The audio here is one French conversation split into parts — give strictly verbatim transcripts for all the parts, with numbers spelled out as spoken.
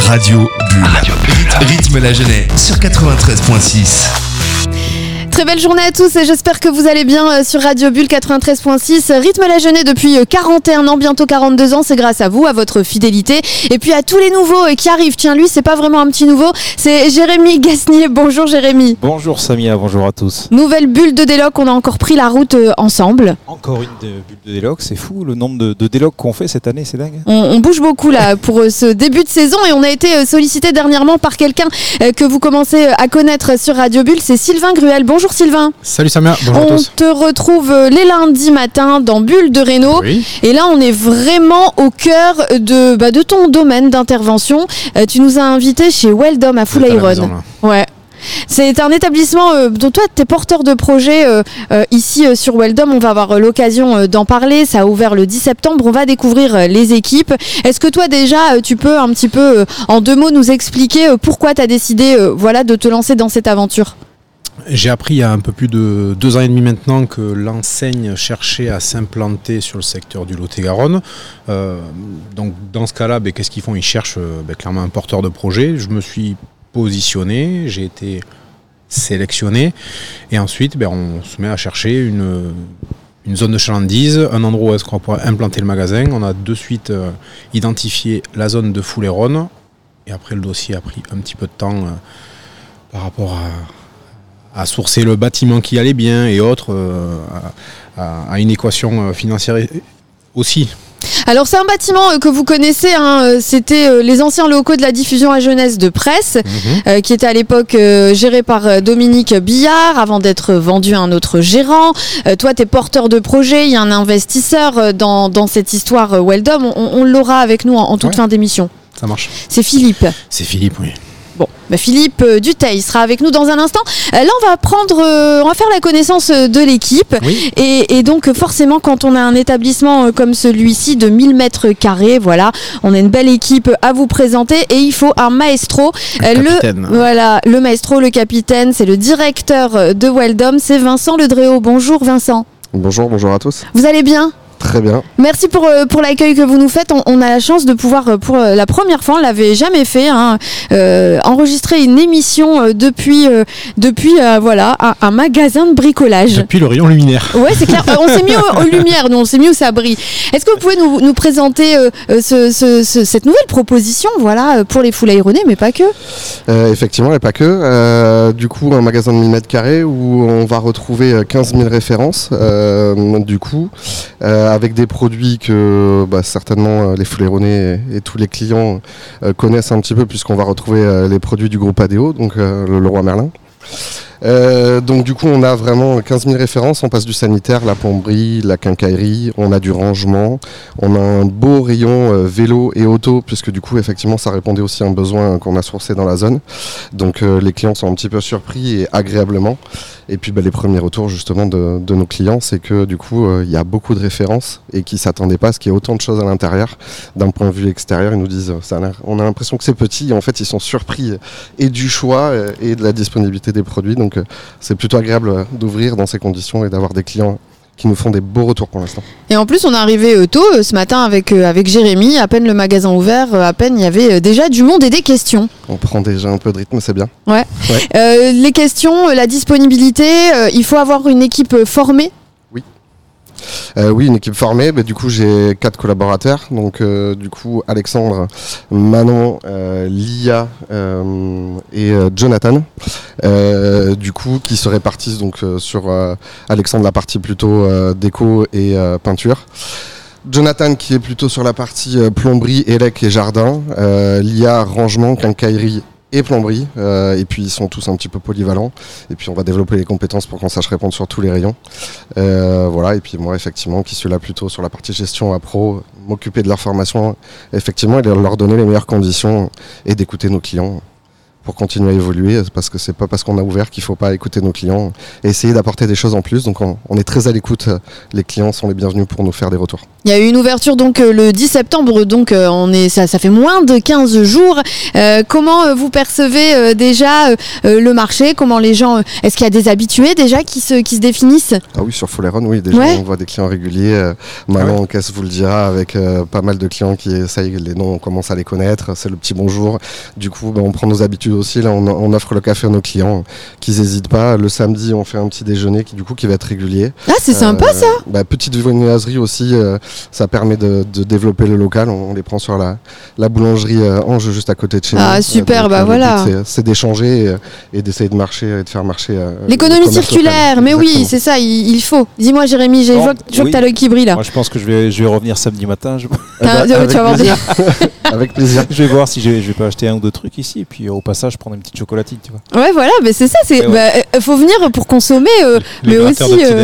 Radio Bulle. Radio Bulle. Rythme la jeunesse sur quatre-vingt-treize virgule six. Très belle journée à tous et j'espère que vous allez bien sur Radio Bulle quatre-vingt-treize virgule six. Rythme la jeunesse depuis quarante et un ans, bientôt quarante-deux ans. C'est grâce à vous, à votre fidélité et puis à tous les nouveaux qui arrivent. Tiens, lui, c'est pas vraiment un petit nouveau, c'est Jérémy Gasnier. Bonjour Jérémy. Bonjour Samia, bonjour à tous. Nouvelle bulle de déloc, on a encore pris la route ensemble. Encore une de, bulle de déloc, c'est fou le nombre de, de délocs qu'on fait cette année, c'est dingue. On, on bouge beaucoup là pour ce début de saison et on a été sollicité dernièrement par quelqu'un que vous commencez à connaître sur Radio Bulle, c'est Sylvain Gruel. Bonjour Sylvain. Salut Samia, bonjour on à tous. On te retrouve les lundis matins dans Bulle de Réno. Oui. Et là, on est vraiment au cœur de, bah, de ton domaine d'intervention. Euh, tu nous as invités chez Weldom à Foulaironne. Ouais. C'est un établissement euh, dont toi, tu es porteur de projet euh, euh, ici euh, sur Weldom. On va avoir euh, l'occasion euh, d'en parler. Ça a ouvert le dix septembre. On va découvrir euh, les équipes. Est-ce que toi, déjà, euh, tu peux un petit peu, euh, en deux mots, nous expliquer euh, pourquoi tu as décidé euh, voilà, de te lancer dans cette aventure ? J'ai appris il y a un peu plus de deux ans et demi maintenant que l'enseigne cherchait à s'implanter sur le secteur du Lot-et-Garonne. Euh, donc dans ce cas-là, ben, qu'est-ce qu'ils font ? Ils cherchent ben, clairement un porteur de projet. Je me suis positionné, j'ai été sélectionné et ensuite ben, on se met à chercher une, une zone de chalandise, un endroit où est-ce qu'on pourrait implanter le magasin. On a de suite euh, identifié la zone de Foulaironne et après le dossier a pris un petit peu de temps euh, par rapport à à sourcer le bâtiment qui allait bien et autres, euh, à, à une équation financière aussi. Alors c'est un bâtiment que vous connaissez, hein, c'était les anciens locaux de la diffusion à jeunesse de presse, mmh. euh, qui était à l'époque euh, géré par Dominique Billard, avant d'être vendu à un autre gérant. Euh, toi, tu es porteur de projet, il y a un investisseur dans, dans cette histoire euh, Weldom, on, on l'aura avec nous en, en toute ouais. fin d'émission. Ça marche. C'est Philippe. C'est Philippe, oui. Bon, bah Philippe euh, Dutheil sera avec nous dans un instant. Euh, là, on va prendre, euh, on va faire la connaissance euh, de l'équipe. Oui. Et, et donc, forcément, quand on a un établissement euh, comme celui-ci de mille mètres carrés, voilà, on a une belle équipe à vous présenter et il faut un maestro. Un euh, capitaine. Le, voilà, le maestro, le capitaine, c'est le directeur de Weldom, c'est Vincent Ledréau. Bonjour Vincent. Bonjour, bonjour à tous. Vous allez bien ? Très bien. Merci pour, euh, pour l'accueil que vous nous faites. On, on a la chance de pouvoir, euh, pour euh, la première fois, on ne l'avait jamais fait, hein, euh, enregistrer une émission euh, depuis, euh, depuis euh, voilà, un, un magasin de bricolage. Depuis le rayon luminaire. Ouais, c'est clair. Euh, on s'est mis aux, aux lumières, nous, on s'est mis où ça brille. Est-ce que vous pouvez nous, nous présenter euh, ce, ce, ce, cette nouvelle proposition, voilà, pour les Foulaironais, mais pas que euh, Effectivement, et pas que. Euh, du coup, un magasin de mille mètres carrés où on va retrouver quinze mille références, euh, du coup. Euh, avec des produits que bah, certainement euh, les Foulaironais et, et tous les clients euh, connaissent un petit peu puisqu'on va retrouver euh, les produits du groupe A D O, donc euh, le Leroy Merlin. Euh, donc du coup on a vraiment quinze mille références, on passe du sanitaire, la plomberie, la quincaillerie, on a du rangement, on a un beau rayon euh, vélo et auto puisque du coup effectivement ça répondait aussi à un besoin qu'on a sourcé dans la zone, donc euh, les clients sont un petit peu surpris et agréablement. Et puis bah, les premiers retours justement de, de nos clients, c'est que du coup il euh, y a beaucoup de références et qui ne s'attendaient pas à ce qu'il y ait autant de choses à l'intérieur. D'un point de vue extérieur, ils nous disent ça a l'air, on a l'impression que c'est petit et en fait ils sont surpris et du choix et de la disponibilité des produits. Donc euh, c'est plutôt agréable euh, d'ouvrir dans ces conditions et d'avoir des clients qui nous font des beaux retours pour l'instant. Et en plus, on est arrivé euh, tôt euh, ce matin avec, euh, avec Jérémy, à peine le magasin ouvert, euh, à peine il y avait euh, déjà du monde et des questions. On prend déjà un peu de rythme, c'est bien. Ouais. ouais. Euh, les questions, la disponibilité, euh, il faut avoir une équipe formée. Oui. Euh, oui, une équipe formée. Bah, du coup, j'ai quatre collaborateurs. Donc, euh, du coup, Alexandre, Manon, euh, Lia euh, et euh, Jonathan. Euh, du coup, qui se répartissent donc euh, sur euh, Alexandre la partie plutôt euh, déco et euh, peinture. Jonathan qui est plutôt sur la partie euh, plomberie, élec et jardin. Euh, Lia, rangement, quincaillerie et plomberie, euh, et puis ils sont tous un petit peu polyvalents, et puis on va développer les compétences pour qu'on sache répondre sur tous les rayons. Euh, voilà, et puis moi effectivement qui suis là plutôt sur la partie gestion à pro, m'occuper de leur formation effectivement et de leur donner les meilleures conditions et d'écouter nos clients pour continuer à évoluer, parce que c'est pas parce qu'on a ouvert qu'il faut pas écouter nos clients et essayer d'apporter des choses en plus. Donc on, on est très à l'écoute. Les clients sont les bienvenus pour nous faire des retours. Il y a eu une ouverture donc euh, le dix septembre, donc euh, on est ça, ça fait moins de quinze jours. Euh, comment euh, vous percevez euh, déjà euh, le marché? Comment les gens euh, est-ce qu'il y a des habitués déjà qui se qui se définissent? Ah oui, sur Full Iron, oui, déjà ouais. On voit des clients réguliers. Euh, maintenant, ah ouais. Caisse vous le dira, avec euh, pas mal de clients qui essayent, les noms, on commence à les connaître. C'est le petit bonjour. Du coup, bah, on prend nos habitudes aussi. Là, on, on offre le café à nos clients, qu'ils n'hésitent pas. Le samedi, on fait un petit déjeuner qui du coup qui va être régulier. Ah, c'est euh, sympa ça. Bah, petite viennoiserie aussi. Euh, ça permet de, de développer le local. On, on les prend sur la, la boulangerie euh, Ange juste à côté de chez ah, nous. Ah super, euh, bah voilà. C'est, c'est d'échanger et, et d'essayer de marcher et de faire marcher. Euh, L'économie circulaire, local. Mais Exactement. Oui, c'est ça. Il, il faut. Dis-moi, Jérémy, je vois, je vois oui. que t'as l'œil qui brille là. Moi, je pense que je vais, je vais revenir samedi matin. Je... Ah, bah, tu vas voir bien. Avec plaisir. Je vais voir si je, je peux acheter un ou deux trucs ici et puis au passage prendre une petite chocolatine, tu vois. Ouais, voilà, mais c'est ça. C'est, ouais. bah, faut venir pour consommer, euh, mais aussi. Euh...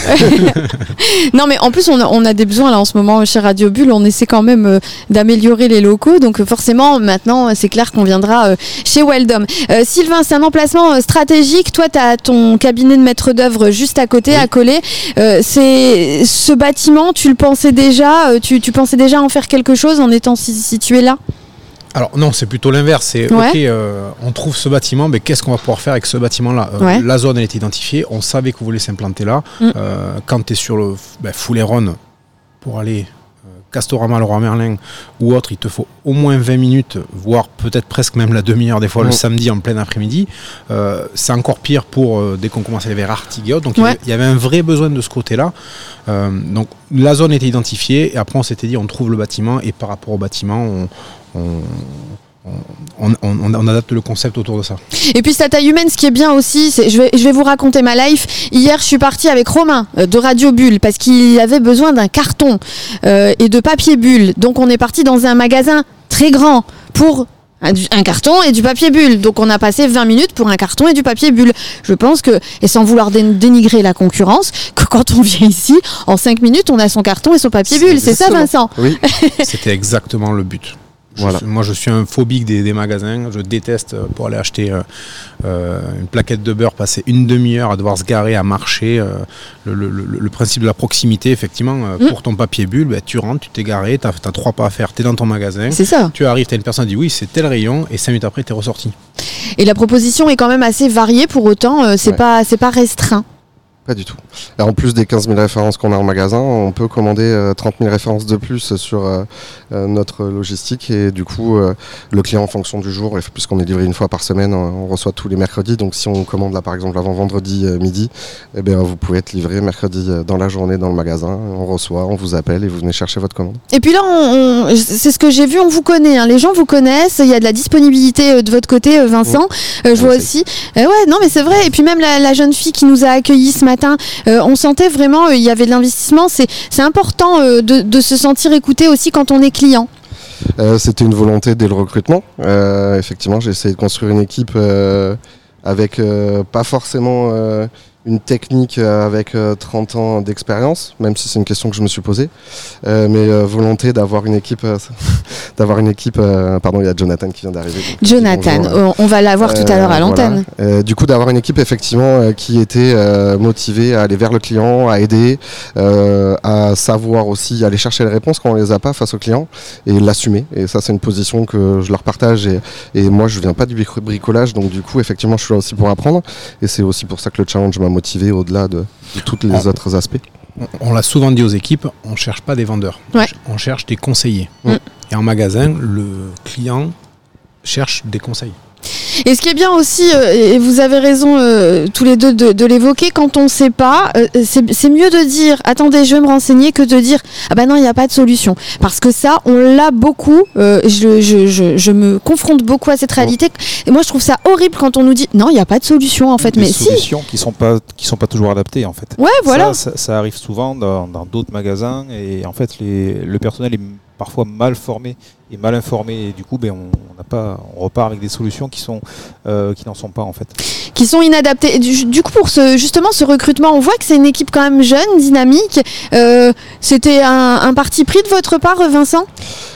non, mais en plus, on a, on a des besoins là en ce moment chez Radio Bulle. On essaie quand même euh, d'améliorer les locaux, donc euh, forcément, maintenant, c'est clair qu'on viendra euh, chez Weldom. Euh, Sylvain, c'est un emplacement euh, stratégique. Toi, tu as ton cabinet de maître d'œuvre juste à côté, oui. à coller. Euh, c'est ce bâtiment, tu le pensais déjà, euh, tu, tu pensais déjà en faire quelque chose en étant si, situé là? Alors non, c'est plutôt l'inverse. C'est ouais. ok, euh, on trouve ce bâtiment, mais qu'est-ce qu'on va pouvoir faire avec ce bâtiment-là? euh, ouais. La zone, elle est identifiée. On savait que vous voulez s'implanter là. Mm. Euh, quand tu es sur le ben, Full Iron, pour aller euh, Castorama, Leroy Merlin ou autre, il te faut au moins vingt minutes, voire peut-être presque même la demi-heure des fois mm. le samedi en plein après-midi. Euh, c'est encore pire pour euh, dès qu'on commence à aller vers Artiguiot. Donc ouais. il y avait un vrai besoin de ce côté-là. Euh, donc la zone était identifiée et après on s'était dit on trouve le bâtiment et par rapport au bâtiment on On, on, on, on adapte le concept autour de ça. Et puis sa taille humaine, ce qui est bien aussi, c'est, je, vais, je vais vous raconter ma life. Hier, je suis partie avec Romain euh, de Radio Bulle parce qu'il avait besoin d'un carton euh, et de papier bulle. Donc on est parti dans un magasin très grand pour un, un carton et du papier bulle. Donc on a passé vingt minutes pour un carton et du papier bulle. Je pense que, et sans vouloir dé- dénigrer la concurrence, que quand on vient ici, en cinq minutes, on a son carton et son papier bulle. C'est, c'est ça, Vincent? Oui. C'était exactement le but. Je voilà. suis, moi, je suis un phobique des, des magasins. Je déteste pour aller acheter euh, euh, une plaquette de beurre, passer une demi-heure à devoir se garer, à marcher. Euh, le, le, le, le principe de la proximité, effectivement, euh, mmh. pour ton papier bulle, bah, tu rentres, tu t'es garé, tu as trois pas à faire, tu es dans ton magasin. C'est ça. Tu arrives, tu as une personne qui dit oui, c'est tel rayon, et cinq minutes après, tu es ressorti. Et la proposition est quand même assez variée pour autant, euh, c'est, ouais. pas, c'est pas restreint. Pas du tout. Et en plus des quinze mille références qu'on a en magasin, on peut commander euh, trente mille références de plus sur euh, euh, notre logistique et du coup euh, le client en fonction du jour, puisqu'on est livré une fois par semaine, on reçoit tous les mercredis, donc si on commande là par exemple avant vendredi euh, midi, eh bien, vous pouvez être livré mercredi euh, dans la journée dans le magasin, on reçoit, on vous appelle et vous venez chercher votre commande. Et puis là, on, on, c'est ce que j'ai vu, on vous connaît, hein, les gens vous connaissent, il y a de la disponibilité euh, de votre côté, euh, Vincent, mmh. euh, je vois aussi. Euh, ouais, non mais c'est vrai, et puis même la, la jeune fille qui nous a accueillis ce matin, Euh, on sentait vraiment, il euh, y avait de l'investissement. C'est, c'est important euh, de, de se sentir écouté aussi quand on est client. Euh, c'était une volonté dès le recrutement. Euh, effectivement, j'ai essayé de construire une équipe euh, avec euh, pas forcément euh, une technique avec euh, trente ans d'expérience, même si c'est une question que je me suis posée, euh, mais euh, volonté d'avoir une équipe, euh, d'avoir une équipe. Euh, pardon, il y a Jonathan qui vient d'arriver. Jonathan, bonjour, on va la voir euh, tout à l'heure à l'antenne. Voilà. Euh, du coup, d'avoir une équipe effectivement euh, qui était euh, motivée à aller vers le client, à aider, euh, à savoir aussi aller chercher les réponses quand on les a pas face au client et l'assumer. Et ça, c'est une position que je leur partage. Et, et moi, je viens pas du bricolage, donc du coup, effectivement, je suis là aussi pour apprendre. Et c'est aussi pour ça que le challenge m'a motivé au-delà de, de tous les on, autres aspects. On, on l'a souvent dit aux équipes, on ne cherche pas des vendeurs, ouais. on cherche des conseillers. Mm. Et en magasin, le client cherche des conseils. Et ce qui est bien aussi, euh, et vous avez raison euh, tous les deux de, de l'évoquer, quand on ne sait pas, euh, c'est, c'est mieux de dire « attendez, je vais me renseigner » que de dire « ah ben non, il n'y a pas de solution ». Parce que ça, on l'a beaucoup, euh, je, je, je, je me confronte beaucoup à cette réalité. Et moi, je trouve ça horrible quand on nous dit « non, il n'y a pas de solution en fait ». Des mais solutions si. qui ne sont pas, qui sont pas toujours adaptées en fait. Ouais, voilà. Ça, ça, ça arrive souvent dans, dans d'autres magasins et en fait, les, le personnel est parfois mal formé et mal informé et du coup ben, on, n'a pas, on repart avec des solutions qui, sont, euh, qui n'en sont pas en fait. Qui sont inadaptées. Du, du coup pour ce, justement ce recrutement, on voit que c'est une équipe quand même jeune, dynamique. Euh, c'était un, un parti pris de votre part, Vincent ?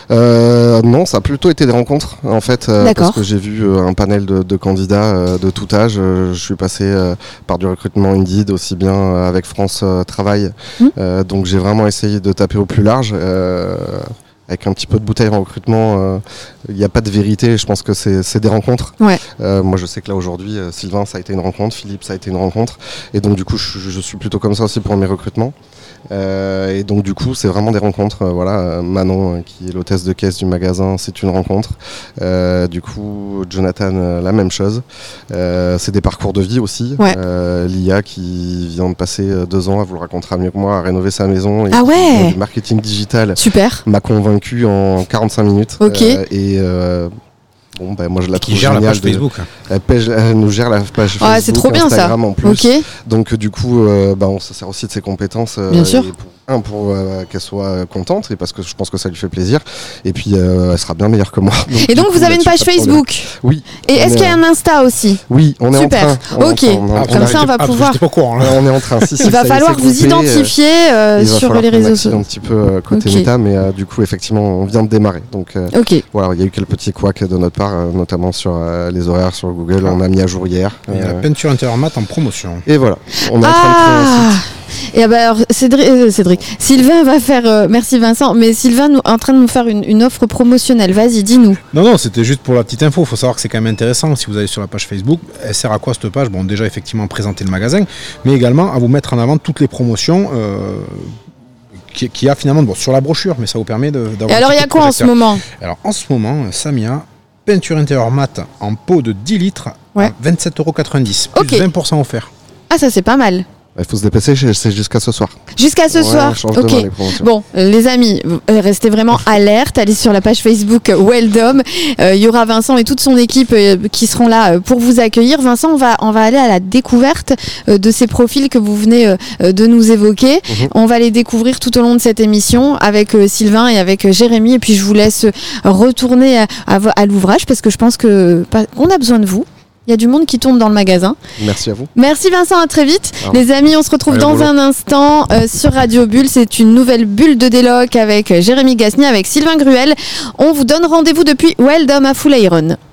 euh, Non, ça a plutôt été des rencontres en fait, euh, parce que j'ai vu euh, un panel de, de candidats euh, de tout âge. Euh, je suis passé euh, par du recrutement Indeed, aussi bien euh, avec France euh, Travail. Mmh. Euh, donc j'ai vraiment essayé de taper au plus large. Euh, avec un petit peu de bouteille en recrutement, il euh, n'y a pas de vérité, je pense que c'est, c'est des rencontres. Ouais. Euh, moi je sais que là aujourd'hui, euh, Sylvain ça a été une rencontre, Philippe ça a été une rencontre, et donc du coup je, je suis plutôt comme ça aussi pour mes recrutements. Euh, et donc du coup c'est vraiment des rencontres. Euh, voilà, Manon euh, qui est l'hôtesse de caisse du magasin, c'est une rencontre. Euh, du coup Jonathan euh, la même chose. Euh, c'est des parcours de vie aussi. Ouais. Euh, Lia qui vient de passer euh, deux ans, elle vous le racontera mieux que moi, à rénover sa maison et ah ouais. du marketing digital. Super. M'a convaincu en quarante-cinq minutes. Ok. Euh, et euh, bon, bah, moi je la trouve qui gère la page de... Facebook. Elle, pêche, elle nous gère la page Facebook. Ah, c'est trop bien Instagram ça. En plus. Okay. Donc du coup, euh, bah, on se sert aussi de ses compétences. Euh, bien sûr. Et pour, un, pour euh, qu'elle soit contente, et parce que je pense que ça lui fait plaisir. Et puis euh, elle sera bien meilleure que moi. Donc, et donc vous avez une page Facebook. Oui. Et est-ce qu'il y a un Insta aussi? Oui, on est Super. en train. On ok. est en train, on est en Comme ça, on va ah, pouvoir. Pas courant, hein. On est en train. Si, si, il va falloir vous groupé, identifier euh, sur les réseaux sociaux. Un petit peu euh, côté okay. méta, mais euh, du coup, effectivement, on vient de démarrer. Donc, euh, okay. voilà, il y a eu quelques petits couacs de notre part, euh, notamment sur euh, les horaires sur Google. Ah. On a mis à jour hier. Il y a euh, la peinture intérieure mat en promotion. Et voilà. On est ah. en train de créer un site. Et ben alors Cédric, euh, Cédric, Sylvain va faire, euh, merci Vincent, mais Sylvain nous, est en train de nous faire une, une offre promotionnelle, vas-y dis-nous. Non non, c'était juste pour la petite info, il faut savoir que c'est quand même intéressant, si vous allez sur la page Facebook, elle sert à quoi cette page? Bon déjà effectivement présenter le magasin, mais également à vous mettre en avant toutes les promotions euh, qui, qui a finalement bon, sur la brochure, mais ça vous permet de, d'avoir... Et alors il y a quoi en ce moment? Alors en ce moment, Samia, peinture intérieure mat en pot de dix litres ouais. à vingt-sept euros quatre-vingt-dix, plus okay. vingt pour cent offert. Ah ça c'est pas mal. Il faut se dépasser, c'est jusqu'à ce soir. Jusqu'à ce ouais, soir. Ok. Les bon, les amis, restez vraiment alertes. Allez sur la page Facebook Weldom. Il euh, y aura Vincent et toute son équipe euh, qui seront là euh, pour vous accueillir. Vincent, on va on va aller à la découverte euh, de ces profils que vous venez euh, de nous évoquer. Mm-hmm. On va les découvrir tout au long de cette émission avec euh, Sylvain et avec euh, Jérémy. Et puis je vous laisse retourner à, à, à l'ouvrage parce que je pense que pas, on a besoin de vous. Il y a du monde qui tourne dans le magasin. Merci à vous. Merci Vincent, à très vite. Alors, les amis, on se retrouve dans boulot. un instant euh, sur Radio Bulle. C'est une nouvelle bulle de déloc avec Jérémy Gasnier, avec Sylvain Gruel. On vous donne rendez-vous depuis Weldom à Full Iron.